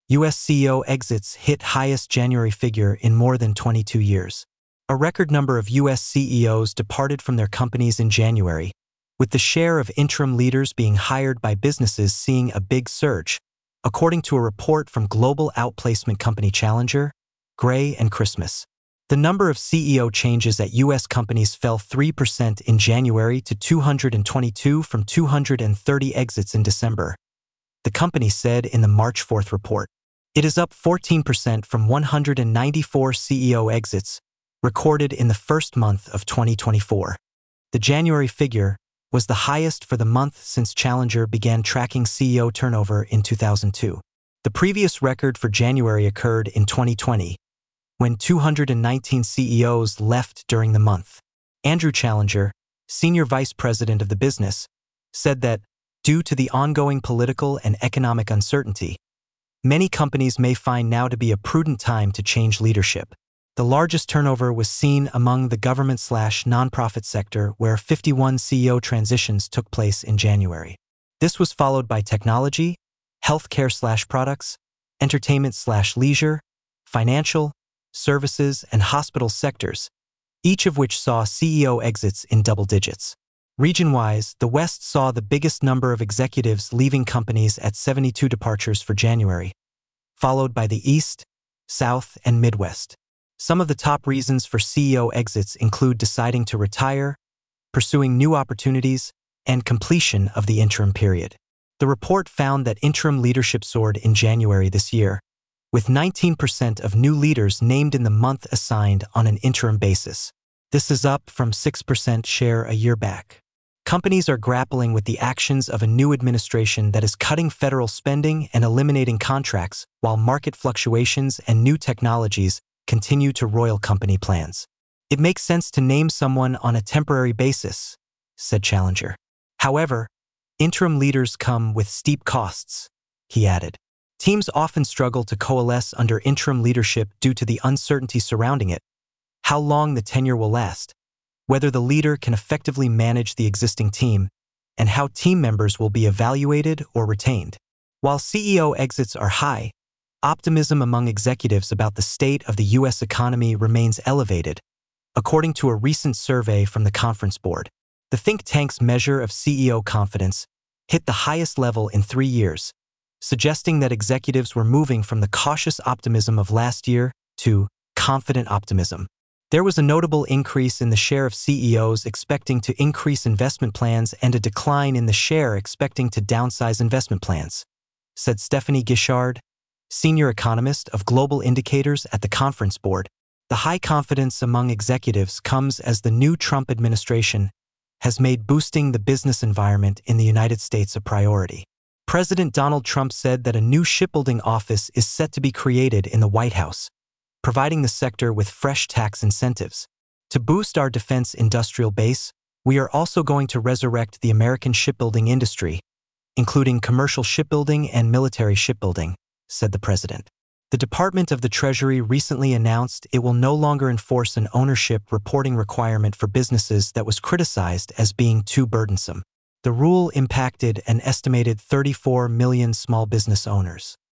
U.S. CEO exits hit highest January figure in more than 22 years. A record number of U.S. CEOs departed from their companies in January, with the share of interim leaders being hired by businesses seeing a big surge, according to a report from global outplacement company Challenger, Gray & Christmas. The number of CEO changes at U.S. companies fell 3% in January to 222 from 230 exits in December, the company said in the March 4th report. It is up 14% from 194 CEO exits recorded in the first month of 2024. The January figure was the highest for the month since Challenger began tracking CEO turnover in 2002. The previous record for January occurred in 2020, when 219 CEOs left during the month. Andrew Challenger, senior vice president of the business, said that, due to the ongoing political and economic uncertainty, many companies may find now to be a prudent time to change leadership. The largest turnover was seen among the government/nonprofit sector, where 51 CEO transitions took place in January. This was followed by technology, healthcare/products, entertainment/leisure, financial, services, and hospital sectors, each of which saw CEO exits in double digits. Region-wise, the West saw the biggest number of executives leaving companies at 72 departures for January, followed by the East, South, and Midwest. Some of the top reasons for CEO exits include deciding to retire, pursuing new opportunities, and completion of the interim period. The report found that interim leadership soared in January this year, with 19% of new leaders named in the month assigned on an interim basis. This is up from 6% share a year back. Companies are grappling with the actions of a new administration that is cutting federal spending and eliminating contracts, while market fluctuations and new technologies continue to roil company plans. It makes sense to name someone on a temporary basis, said Challenger. However, interim leaders come with steep costs, he added. Teams often struggle to coalesce under interim leadership due to the uncertainty surrounding it, how long the tenure will last, whether the leader can effectively manage the existing team, and how team members will be evaluated or retained. While CEO exits are high, optimism among executives about the state of the U.S. economy remains elevated, according to a recent survey from the Conference Board. The think tank's measure of CEO confidence hit the highest level in 3 years, suggesting that executives were moving from the cautious optimism of last year to confident optimism. There was a notable increase in the share of CEOs expecting to increase investment plans and a decline in the share expecting to downsize investment plans, said Stephanie Gishard, senior economist of Global Indicators at the Conference Board. The high confidence among executives comes as the new Trump administration has made boosting the business environment in the United States a priority. President Donald Trump said that a new shipbuilding office is set to be created in the White House, providing the sector with fresh tax incentives. To boost our defense industrial base, we are also going to resurrect the American shipbuilding industry, including commercial shipbuilding and military shipbuilding, said the president. The Department of the Treasury recently announced it will no longer enforce an ownership reporting requirement for businesses that was criticized as being too burdensome. The rule impacted an estimated 34 million small business owners.